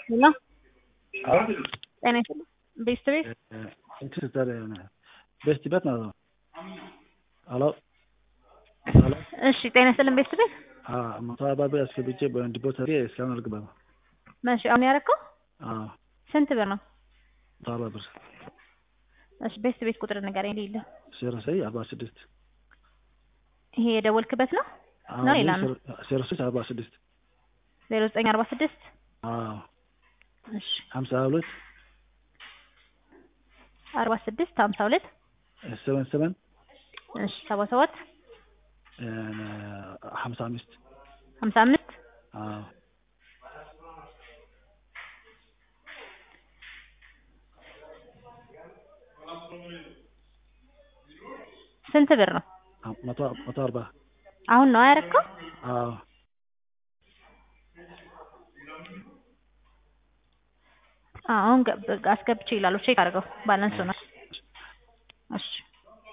ሄሎ አዎ ጤና ይስጥልኝ። ቤስት ቤት እንትን ዛሬ የሆነ ቤስት ቤት ነው። ሄሎ ሄሎ እሺ፣ ጤና ይስጥልኝ። ቤስት ቤት መቶ አርባ ብር አስገብቼ በዲፖት አድርጌ እስካሁን አልገባም። መቼ አሁን ያደረከው? አዎ ስንት ብር ነው? መቶ አርባ ብር። እሺ፣ ቤስት ቤት ቁጥር ንገረኝ ሊል 0646 ይሄ የደወልክበት ነው ነው ሌላ ነው? 0646 0946 አዎ እሺ 52 46 52 77 እሺ 77 55 55 አዎ ስንት ብር ነው? 140 አሁን ነው ያደረከው? አዎ አሁን አስገብቼ ይላሉ። ቼክ አድርገው ባላንስ ነው። እሺ